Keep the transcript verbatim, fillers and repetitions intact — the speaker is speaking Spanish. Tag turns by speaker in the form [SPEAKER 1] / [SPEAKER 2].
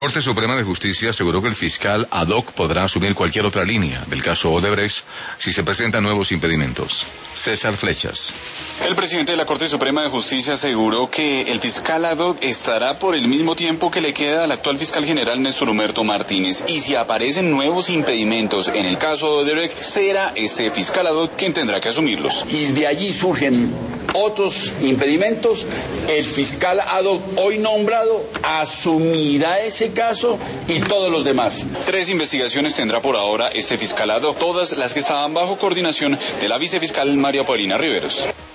[SPEAKER 1] La Corte Suprema de Justicia aseguró que el fiscal ad hoc podrá asumir cualquier otra línea del caso Odebrecht si se presentan nuevos impedimentos. César Flechas.
[SPEAKER 2] El presidente de la Corte Suprema de Justicia aseguró que el fiscal ad hoc estará por el mismo tiempo que le queda al actual fiscal general Néstor Humberto Martínez, y si aparecen nuevos impedimentos en el caso de Odebrecht, será este fiscal ad hoc quien tendrá que asumirlos.
[SPEAKER 3] Y de allí surgen otros impedimentos. El fiscal ad hoc hoy nombrado asumirá ese caso y todos los demás.
[SPEAKER 2] Tres investigaciones tendrá por ahora este fiscal ad hoc, todas las que estaban bajo coordinación de la vicefiscal María Paulina Riveros.